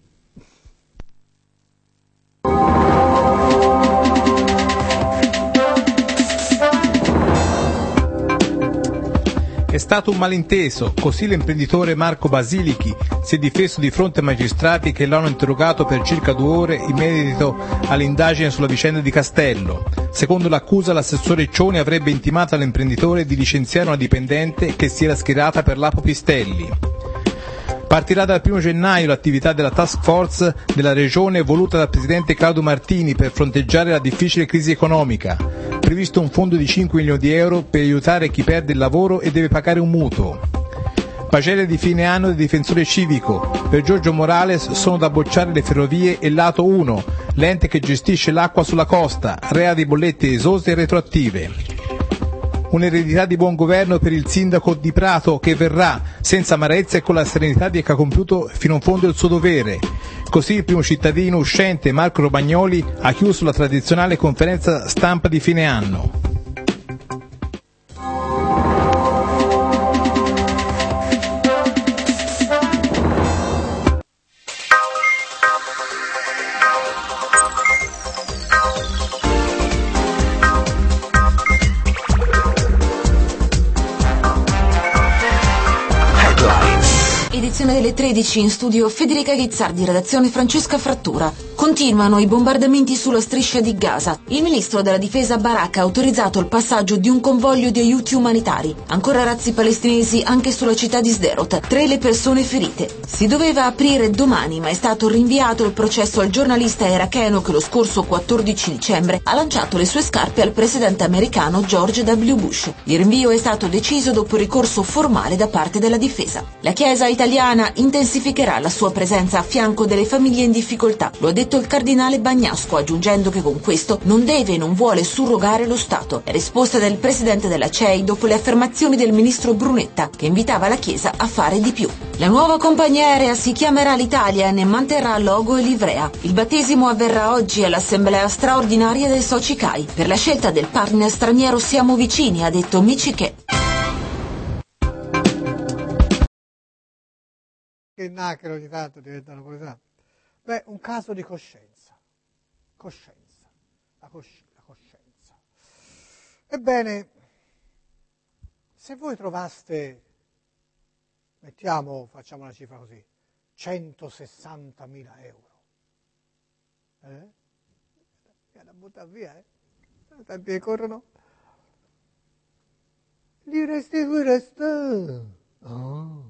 È stato un malinteso, così l'imprenditore Marco Basilichi si è difeso di fronte ai magistrati che l'hanno interrogato per circa due ore in merito all'indagine sulla vicenda di Castello. Secondo l'accusa, l'assessore Cioni avrebbe intimato all'imprenditore di licenziare una dipendente che si era schierata per l'Apo Pistelli. Partirà dal primo gennaio l'attività della task force della regione voluta dal presidente Claudio Martini per fronteggiare la difficile crisi economica. Previsto un fondo di cinque milioni di euro per aiutare chi perde il lavoro e deve pagare un mutuo. Pagelle di fine anno del difensore civico. Per Giorgio Morales sono da bocciare le ferrovie e Lato uno, l'ente che gestisce l'acqua sulla costa, rea di bollette esose e retroattive. Un'eredità di buon governo per il sindaco di Prato che verrà senza amarezza e con la serenità di chi ha compiuto fino in fondo il suo dovere. Così il primo cittadino uscente, Marco Romagnoli, ha chiuso la tradizionale conferenza stampa di fine anno. Edizione delle tredici, in studio Federica Ghizzardi, redazione Francesca Frattura. Continuano i bombardamenti sulla striscia di Gaza. Il ministro della difesa Barak ha autorizzato il passaggio di un convoglio di aiuti umanitari. Ancora razzi palestinesi anche sulla città di Sderot. Tre le persone ferite. Si doveva aprire domani, ma è stato rinviato il processo al giornalista iracheno che lo scorso quattordici dicembre ha lanciato le sue scarpe al presidente americano George W. Bush. Il rinvio è stato deciso dopo il ricorso formale da parte della difesa. La Chiesa italiana intensificherà la sua presenza a fianco delle famiglie in difficoltà. Lo ha detto il cardinale Bagnasco, aggiungendo che con questo non deve e non vuole surrogare lo Stato. È risposta del presidente della C E I dopo le affermazioni del ministro Brunetta, che invitava la Chiesa a fare di più. La nuova compagnia aerea si chiamerà l'Italia e ne manterrà logo e livrea. Il battesimo avverrà oggi all'assemblea straordinaria del Soci C A I. Per la scelta del partner straniero siamo vicini, ha detto Michiché. Che nacchere ogni tanto diventano napoletani. Beh, un caso di coscienza. Coscienza. La, cosci- la coscienza. Ebbene, se voi trovaste, mettiamo, facciamo una cifra così, centosessantamila euro, eh? È da buttare via, eh? Tanti che corrono. Li restituireste. Oh.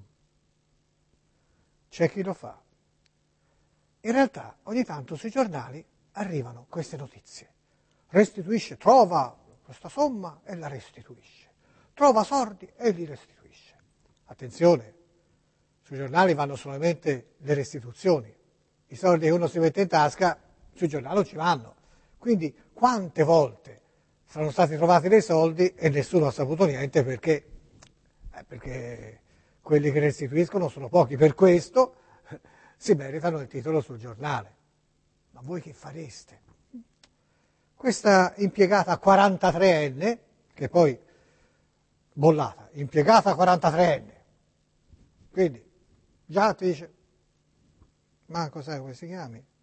C'è chi lo fa. In realtà ogni tanto sui giornali arrivano queste notizie. Restituisce, trova questa somma e la restituisce. Trova soldi e li restituisce. Attenzione, sui giornali vanno solamente le restituzioni. I soldi che uno si mette in tasca sui giornali non ci vanno. Quindi quante volte sono stati trovati dei soldi e nessuno ha saputo niente perché, eh, perché quelli che restituiscono sono pochi. Per questo si meritano il titolo sul giornale. Ma voi che fareste? Questa impiegata quarantatreenne, che poi bollata, impiegata quarantatreenne, quindi già ti dice, ma cos'è, come si chiami?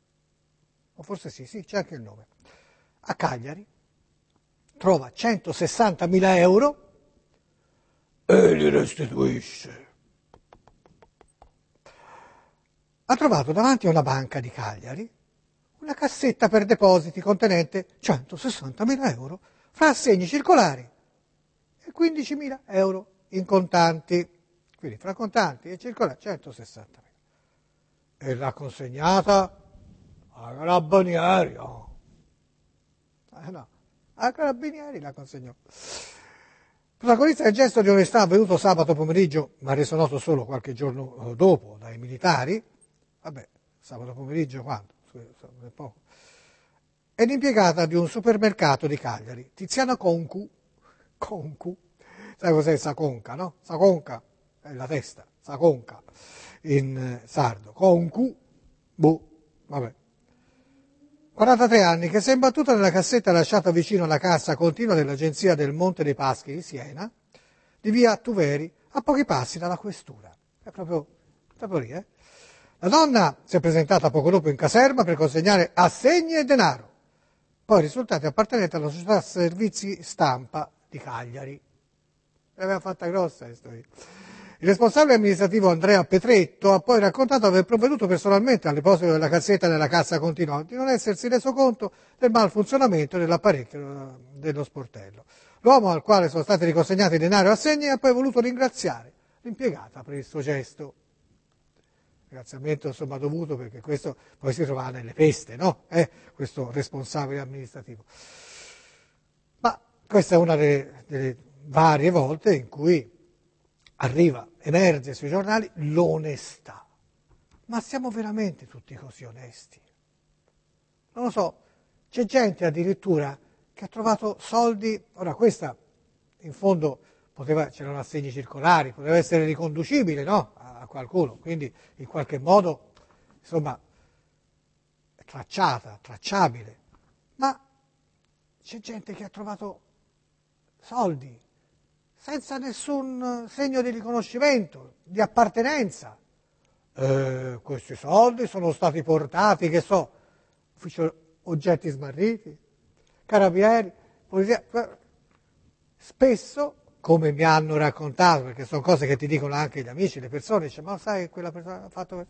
o forse sì, sì, c'è anche il nome, a Cagliari, trova centosessantamila euro e li restituisce. Ha trovato davanti a una banca di Cagliari una cassetta per depositi contenente centosessantamila euro fra assegni circolari e quindicimila euro in contanti. Quindi fra contanti e circolari centosessantamila. E l'ha consegnata a Carabinieri. Oh. Eh no, a Carabinieri la consegnò. Protagonista del gesto di onestà avvenuto sabato pomeriggio, ma reso noto solo qualche giorno dopo dai militari, vabbè, sabato pomeriggio quando? È poco. È l'impiegata di un supermercato di Cagliari, Tiziana Concu, Concu, sai cos'è Saconca, no? Saconca, è la testa, Saconca, in eh, sardo, Concu, boh, vabbè. quarantatré anni, che si è imbattuta nella cassetta lasciata vicino alla cassa continua dell'agenzia del Monte dei Paschi di Siena, di via Tuveri, a pochi passi dalla questura. È proprio, proprio lì, eh? La donna si è presentata poco dopo in caserma per consegnare assegni e denaro, poi risultati appartenenti alla società servizi stampa di Cagliari. L'aveva fatta grossa questa qui. Il responsabile amministrativo Andrea Petretto ha poi raccontato di aver provveduto personalmente al deposito della cassetta nella cassa continua, di non essersi reso conto del malfunzionamento dell'apparecchio dello sportello. L'uomo al quale sono stati riconsegnati denaro e assegni ha poi voluto ringraziare l'impiegata per il suo gesto. Ringraziamento insomma dovuto, perché questo poi si trova nelle peste, no? Eh, questo responsabile amministrativo. Ma questa è una delle, delle varie volte in cui arriva, emerge sui giornali l'onestà. Ma siamo veramente tutti così onesti? Non lo so, c'è gente addirittura che ha trovato soldi, ora questa in fondo poteva, c'erano assegni circolari, poteva essere riconducibile, no? A qualcuno, quindi in qualche modo, insomma, tracciata, tracciabile. Ma c'è gente che ha trovato soldi senza nessun segno di riconoscimento, di appartenenza. Eh, questi soldi sono stati portati, che so, ufficio oggetti smarriti, carabinieri, polizia. Spesso, come mi hanno raccontato, perché sono cose che ti dicono anche gli amici, le persone, dice, ma sai, quella persona ha fatto...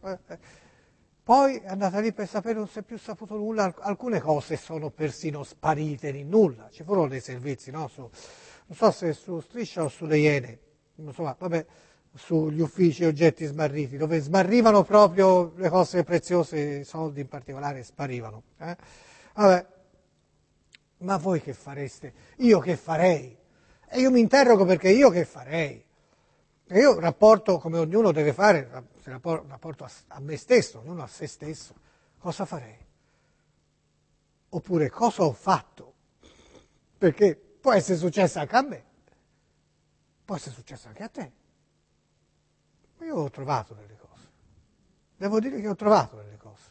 Poi è andata lì per sapere, non si è più saputo nulla, alcune cose sono persino sparite in nulla. Ci furono dei servizi, no? Su, non so se su Striscia o sulle Iene, insomma, vabbè, sugli uffici oggetti smarriti, dove smarrivano proprio le cose preziose, i soldi in particolare, sparivano. Eh? Vabbè, ma voi che fareste? Io che farei? E io mi interrogo perché io che farei? E io rapporto, come ognuno deve fare, rapporto a, a me stesso, ognuno a se stesso, cosa farei? Oppure cosa ho fatto? Perché può essere successo anche a me, può essere successo anche a te. Io ho trovato delle cose, devo dire che ho trovato delle cose.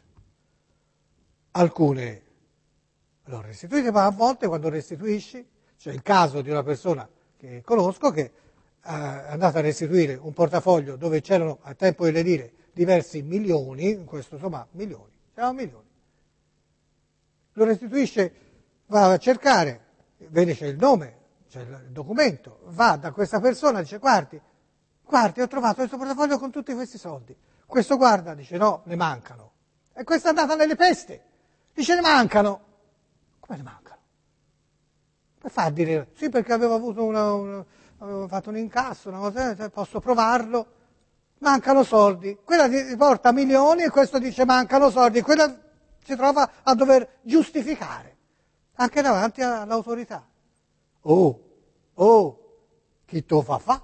Alcune l'ho restituite, ma a volte quando restituisci, c'è il caso di una persona che conosco che è andata a restituire un portafoglio dove c'erano, a tempo delle lire, diversi milioni, in questo insomma milioni, c'erano milioni. Lo restituisce, va a cercare, vede c'è il nome, c'è il documento, va da questa persona e dice guardi, guardi ho trovato questo portafoglio con tutti questi soldi. Questo guarda, dice no, ne mancano. E questa è andata nelle peste, dice ne mancano. Come ne mancano? Come fa a dire sì perché avevo avuto una, una avevo fatto un incasso, una cosa, posso provarlo, mancano soldi. Quella ti porta milioni e questo dice mancano soldi, quella si trova a dover giustificare anche davanti all'autorità. Oh, oh, chi te lo fa fa?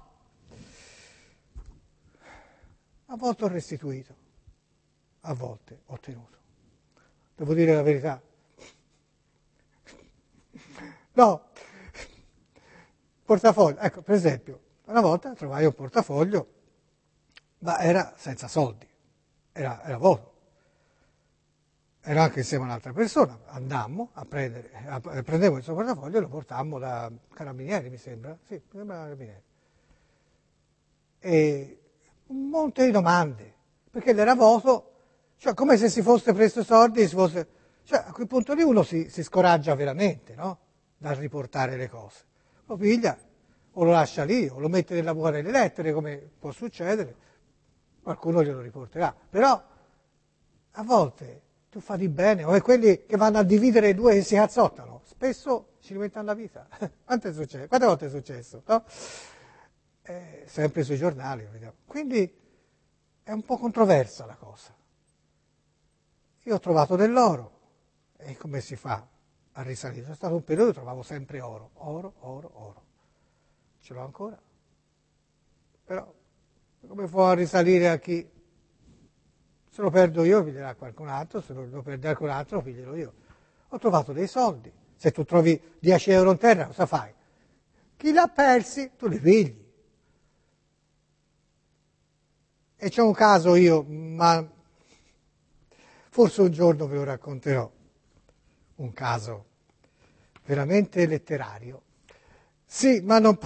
A volte ho restituito, a volte ho tenuto. Devo dire la verità. No, portafoglio, ecco, per esempio, una volta trovai un portafoglio, ma era senza soldi, era, era vuoto. Ero anche insieme a un'altra persona, andammo a prendere, a, prendevo il suo portafoglio e lo portammo da Carabinieri, mi sembra, sì, mi sembra Carabinieri. E un monte di domande, perché l'era vuoto, cioè come se si fosse preso i soldi, si fosse... Cioè, a quel punto lì uno si, si scoraggia veramente, no? Dal riportare le cose. Lo piglia, o lo lascia lì, o lo mette nella buca delle lettere, come può succedere, qualcuno glielo riporterà. Però, a volte, tu fai di bene, o è quelli che vanno a dividere i due che si cazzottano, spesso ci rimettono la vita. Quante, è successo? Quante volte è successo? No? Eh, sempre sui giornali, vediamo. Quindi è un po' controversa la cosa. Io ho trovato dell'oro, e come si fa a risalire? C'è stato un periodo che trovavo sempre oro, oro, oro, oro. Ce l'ho ancora. Però come può risalire a chi? Se lo perdo io, piglierà qualcun altro, se lo perde qualcun altro, lo piglierò io. Ho trovato dei soldi. Se tu trovi dieci euro in terra, cosa fai? Chi l'ha persi, tu li pigli. E c'è un caso io, ma forse un giorno ve lo racconterò, un caso veramente letterario. Sì, ma non...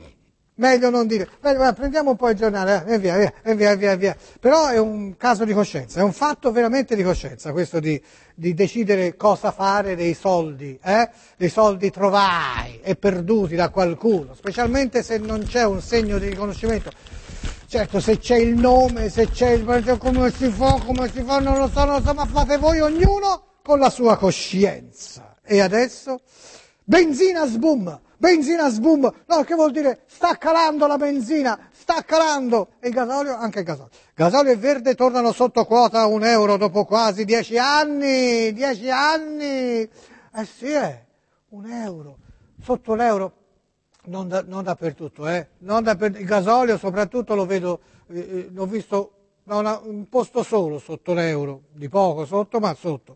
meglio non dire. Beh, prendiamo un po' il giornale, eh, e via, via, e via, via, via. Però è un caso di coscienza, è un fatto veramente di coscienza, questo di, di decidere cosa fare dei soldi, eh? Dei soldi trovati e perduti da qualcuno, specialmente se non c'è un segno di riconoscimento. Certo, se c'è il nome, se c'è il... come si fa, come si fa, non lo so, non lo so, ma fate voi ognuno con la sua coscienza. E adesso? Benzina sboom! Benzina sboom! No, che vuol dire? Sta calando la benzina, sta calando! E il gasolio? Anche il gasolio. Gasolio e verde tornano sotto quota a un euro dopo quasi dieci anni! Dieci anni! Eh sì, è un euro. Sotto l'euro. Non, da, non dappertutto, eh. Non dappertutto. Il gasolio soprattutto lo vedo, eh, l'ho visto da una, un posto solo sotto l'euro, di poco sotto, ma sotto.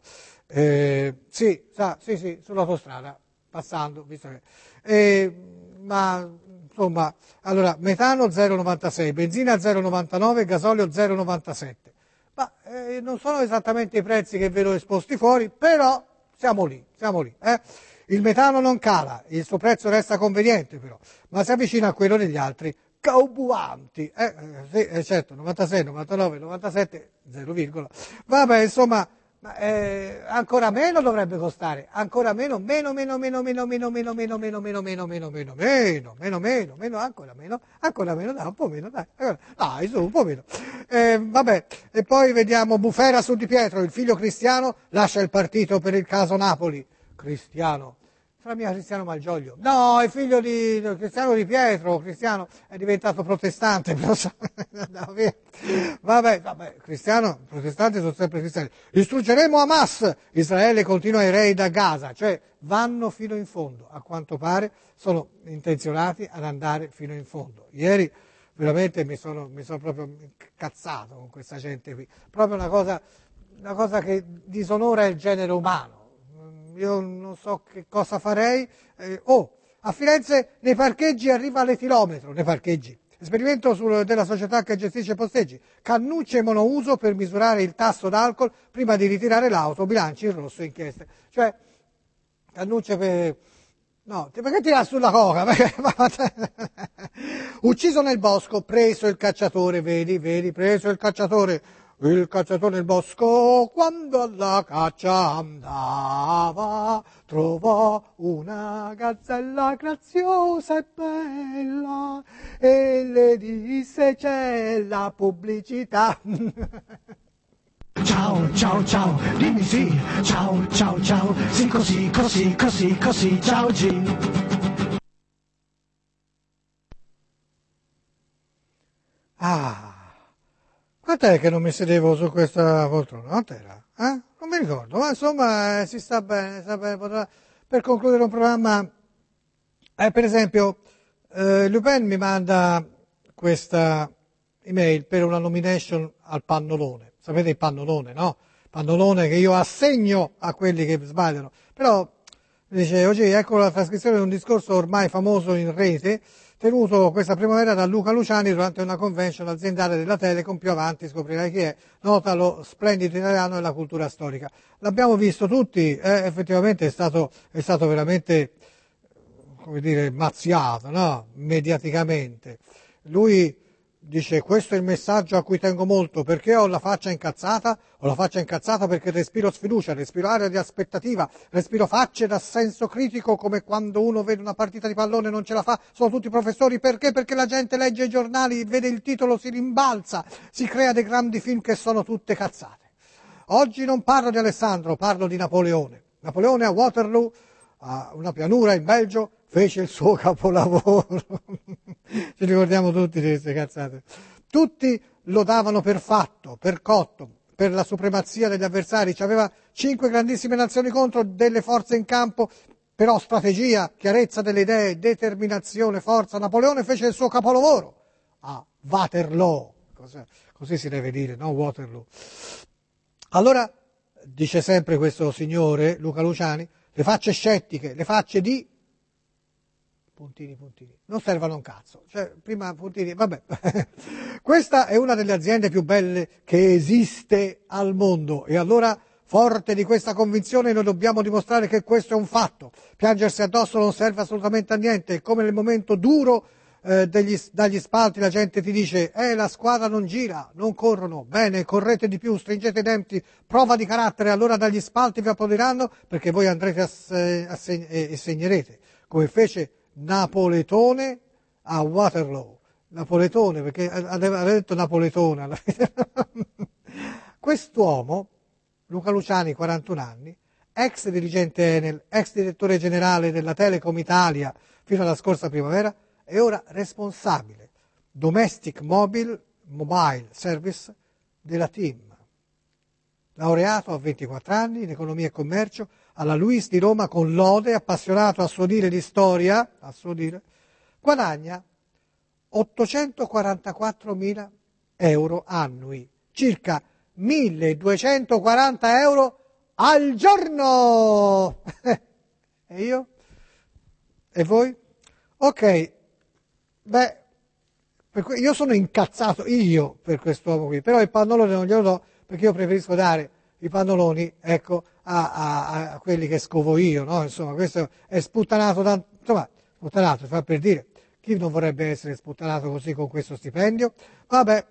Eh, sì, sa, sì, sì, sull'autostrada, passando, visto che... Eh, ma, insomma, allora, metano zero virgola novantasei, benzina zero virgola novantanove, gasolio zero virgola novantasette. Ma eh, non sono esattamente i prezzi che vedo esposti fuori, però siamo lì, siamo lì, eh. Il metano non cala, il suo prezzo resta conveniente però, ma si avvicina a quello degli altri carburanti. Eh, sì, eh, certo, novantasei, novantanove, novantasette, zero, vabbè, insomma, ma, eh, ancora meno dovrebbe costare, ancora meno, meno, meno, meno, meno, meno, meno, meno, meno, meno, meno, meno, meno, meno, meno, meno, meno, ancora meno, ancora meno, dai, un po' meno, dai, dai, su, un po' meno. Eh, vabbè, e poi vediamo Bufera su Di Pietro, il figlio Cristiano lascia il partito per il caso Napoli. Cristiano, sarà mica Cristiano Malgioglio? No, è figlio di Cristiano Di Pietro, Cristiano è diventato protestante, però no, via. Vabbè, vabbè, Cristiano, protestanti sono sempre cristiani. Distruggeremo Hamas, Israele continua i raid a Gaza, cioè vanno fino in fondo, a quanto pare sono intenzionati ad andare fino in fondo. Ieri veramente mi sono, mi sono proprio cazzato con questa gente qui, proprio una cosa, una cosa che disonora il genere umano. Io non so che cosa farei. Eh, oh, a Firenze nei parcheggi arriva l'etilometro, nei parcheggi. Esperimento sul, della società che gestisce posteggi. Cannucce monouso per misurare il tasso d'alcol prima di ritirare l'auto, bilanci in rosso, inchieste. Cioè, cannucce per... No, perché tira sulla coca? Ucciso nel bosco, preso il cacciatore, vedi, vedi, preso il cacciatore. Il cacciatore nel bosco, quando alla caccia andava, trovò una gazzella graziosa e bella e le disse c'è la pubblicità. Ciao, ciao, ciao, dimmi sì, ciao, ciao, ciao, sì così, così, così, così, ciao G. Ah. Quant'è che non mi sedevo su questa poltrona? Quant'era? Eh? Non mi ricordo, ma insomma eh, si sta bene, sta bene. Potrà... Per concludere un programma, eh, per esempio, eh, Lupin mi manda questa email per una nomination al pannolone. Sapete il pannolone, no? Pannolone che io assegno a quelli che sbagliano. Però, dice, oggi ecco la trascrizione di un discorso ormai famoso in rete, tenuto questa primavera da Luca Luciani durante una convention aziendale della Telecom. Più avanti scoprirai chi è, nota lo splendido italiano e la cultura storica. L'abbiamo visto tutti, eh, effettivamente è stato, è stato veramente, come dire, mazziato, no? Mediaticamente. Lui dice questo è il messaggio a cui tengo molto, perché ho la faccia incazzata? Ho la faccia incazzata perché respiro sfiducia, respiro aria di aspettativa, respiro facce da senso critico come quando uno vede una partita di pallone e non ce la fa, sono tutti professori, perché? Perché la gente legge i giornali, vede il titolo, si rimbalza, si crea dei grandi film che sono tutte cazzate. Oggi non parlo di Alessandro, parlo di Napoleone. Napoleone a Waterloo, a una pianura in Belgio, fece il suo capolavoro. Ci ricordiamo tutti di queste cazzate. Tutti lo davano per fatto, per cotto, per la supremazia degli avversari. C'aveva cinque grandissime nazioni contro, delle forze in campo, però strategia, chiarezza delle idee, determinazione, forza. Napoleone fece il suo capolavoro a Waterloo. Così si deve dire, no? Waterloo. Allora, dice sempre questo signore, Luca Luciani, le facce scettiche, le facce di puntini, puntini, non servono un cazzo, cioè prima puntini, vabbè. Questa è una delle aziende più belle che esiste al mondo e allora, forte di questa convinzione, noi dobbiamo dimostrare che questo è un fatto. Piangersi addosso non serve assolutamente a niente, è come nel momento duro eh, degli, dagli spalti la gente ti dice eh la squadra non gira, non corrono, bene, correte di più, stringete i denti, prova di carattere, allora dagli spalti vi applaudiranno perché voi andrete a, se, a seg- e, e segnerete, come fece Napoletone a Waterloo. Napoletone, perché aveva detto Napoletone. Quest'uomo, Luca Luciani, quarantuno anni, ex dirigente Enel, ex direttore generale della Telecom Italia fino alla scorsa primavera, è ora responsabile Domestic Mobile, Mobile Service della TIM. Laureato a ventiquattro anni in economia e commercio alla Luis di Roma con lode, appassionato a suo dire di storia, a suo dire, guadagna ottocentoquarantaquattromila euro annui, circa milleduecentoquaranta euro al giorno. E io? E voi? Ok, beh, per que- io sono incazzato, io, per quest'uomo qui, però il pannolone non glielo do, perché io preferisco dare i pannoloni, ecco, a, a, a quelli che scovo io, no? Insomma, questo è sputtanato, da, insomma, sputtanato, fa per dire, chi non vorrebbe essere sputtanato così con questo stipendio? Vabbè,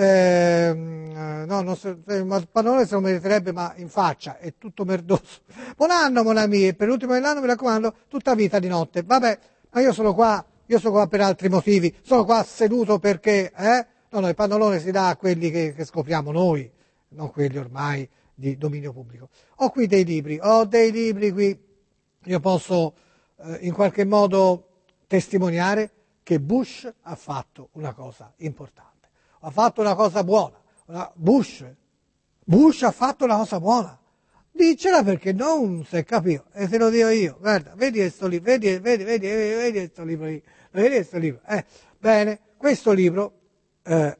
ehm, no, non so, ma il pannolone se lo meriterebbe, ma in faccia, è tutto merdoso. Buon anno, mon ami, e per l'ultimo dell'anno mi raccomando, tutta vita di notte. Vabbè, ma io sono qua, io sono qua per altri motivi, sono qua seduto perché, eh? No, no, il pannolone si dà a quelli che, che scopriamo noi, non quelli ormai di dominio pubblico. Ho qui dei libri, ho dei libri qui, io posso eh, in qualche modo testimoniare che Bush ha fatto una cosa importante, ha fatto una cosa buona, una, Bush, Bush ha fatto una cosa buona, dicela perché non si è capito, e se lo dico io, guarda, vedi questo libro, vedi, vedi, vedi, vedi questo libro lì, vedi questo libro, eh, bene, questo libro, eh,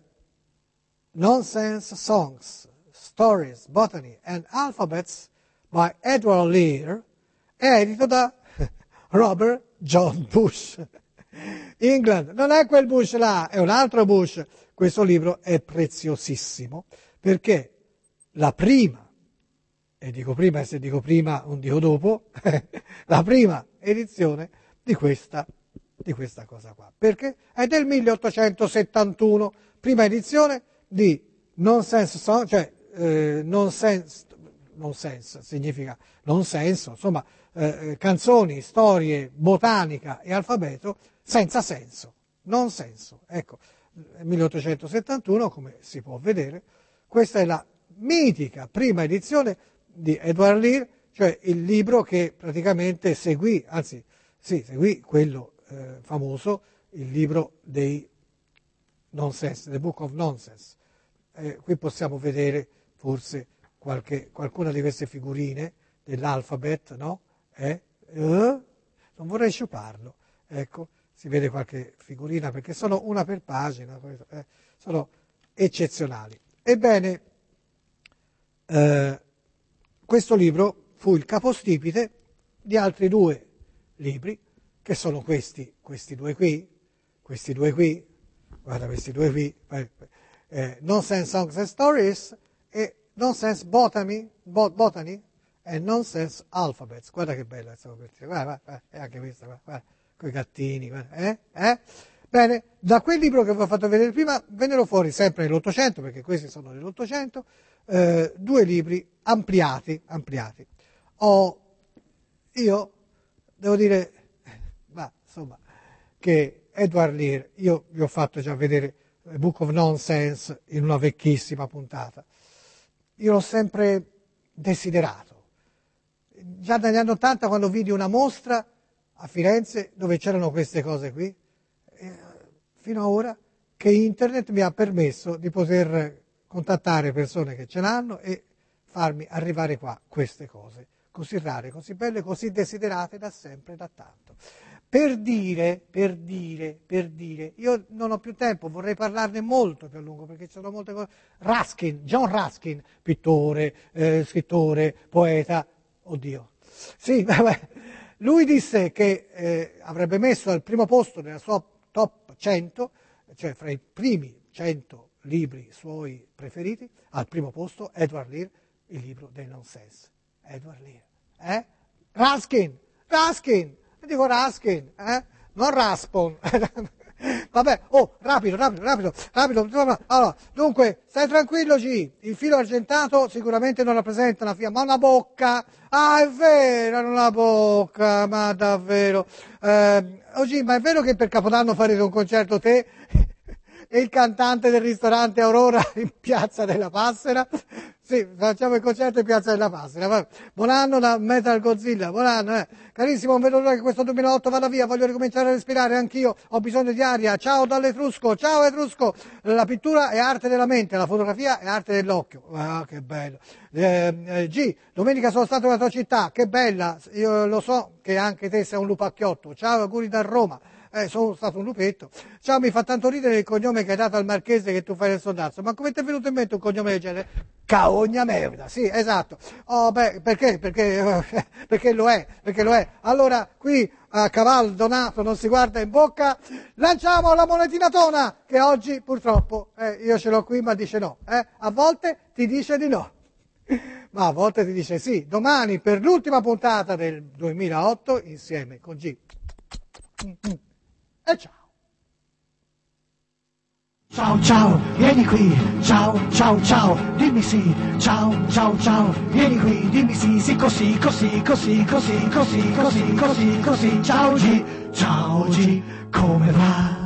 Nonsense Songs, Stories, Botany and Alphabets by Edward Lear, è edito da Robert John Bush. England, non è quel Bush là, è un altro Bush. Questo libro è preziosissimo perché la prima, e dico prima, e se dico prima non dico dopo, la prima edizione di questa, di questa cosa qua. Perché? È del milleottocentosettantuno, prima edizione di Nonsense Song, cioè eh, nonsense, nonsense significa non senso, insomma, eh, canzoni, storie, botanica e alfabeto senza senso, non senso. Ecco, milleottocentosettantuno, come si può vedere, questa è la mitica prima edizione di Edward Lear, cioè il libro che praticamente seguì, anzi, sì, seguì quello eh, famoso, il libro dei Nonsense, The Book of Nonsense. Eh, qui possiamo vedere forse qualche, qualcuna di queste figurine dell'alphabet, no? Eh? Eh? Non vorrei sciuparlo, ecco, si vede qualche figurina perché sono una per pagina, eh, sono eccezionali. Ebbene, eh, questo libro fu il capostipite di altri due libri, che sono questi, questi due qui, questi due qui, guarda questi due qui, eh, Nonsense Songs and Stories e Nonsense Botany, Bot- Botany e Nonsense Alphabets. Guarda che bella questa copertina, guarda, guarda, guarda, è anche questa, guarda, guarda con i gattini, guarda, eh? Eh? Bene, da quel libro che vi ho fatto vedere prima vennero fuori, sempre nell'Ottocento, perché questi sono dell'Ottocento, eh, due libri ampliati, ampliati. Ho, io devo dire, ma insomma, che Edward Lear, io vi ho fatto già vedere The Book of Nonsense in una vecchissima puntata. Io l'ho sempre desiderato. Già negli anni Ottanta, quando vidi una mostra a Firenze dove c'erano queste cose qui, eh, fino a ora che internet mi ha permesso di poter contattare persone che ce l'hanno e farmi arrivare qua queste cose, così rare, così belle, così desiderate da sempre, da tanto. Per dire, per dire, per dire, io non ho più tempo, vorrei parlarne molto più a lungo perché ci sono molte cose. Ruskin, John Ruskin, pittore, eh, scrittore, poeta, oddio. Sì, vabbè. Lui disse che eh, avrebbe messo al primo posto nella sua top cento, cioè fra i primi cento libri suoi preferiti, al primo posto Edward Lear, il libro dei nonsense. Edward Lear. Eh? Ruskin, Ruskin! Dico Ruskin, eh? Non Raspon. Vabbè, oh, rapido, rapido, rapido, rapido. Allora, dunque, stai tranquillo, G. Il filo argentato sicuramente non rappresenta una fiamma, ma una bocca. Ah, è vero, una bocca, ma davvero. Eh, oh, G, ma è vero che per Capodanno farete un concerto te e il cantante del ristorante Aurora in Piazza della Passera? Sì, facciamo il concerto in Piazza della Passera. Buon anno da Metal Godzilla, buon anno, eh. Carissimo, non vedo l'ora che questo duemilaotto vada via, voglio ricominciare a respirare anch'io, ho bisogno di aria. Ciao dall'Etrusco, ciao Etrusco. La pittura è arte della mente, la fotografia è arte dell'occhio. Ah, che bello. Eh, eh, G, domenica sono stato nella tua città, che bella, io lo so che anche te sei un lupacchiotto. Ciao, auguri da Roma. Eh, sono stato un lupetto. Ciao, mi fa tanto ridere il cognome che hai dato al marchese che tu fai il soldazzo. Ma come ti è venuto in mente un cognome del genere? Caogna merda, sì, esatto. Oh, beh, perché? Perché, perché lo è, perché lo è. Allora, qui a cavallo donato non si guarda in bocca, lanciamo la monetina tona, che oggi purtroppo, eh, io ce l'ho qui ma dice no. Eh? A volte ti dice di no, ma a volte ti dice sì. Domani per l'ultima puntata del duemilaotto, insieme con G. E ciao. Ciao ciao, vieni qui, ciao ciao ciao, dimmi sì, ciao ciao ciao, vieni qui, dimmi sì, sì così, così, così, così, così, così, così, così, ciao G, ciao G, come va?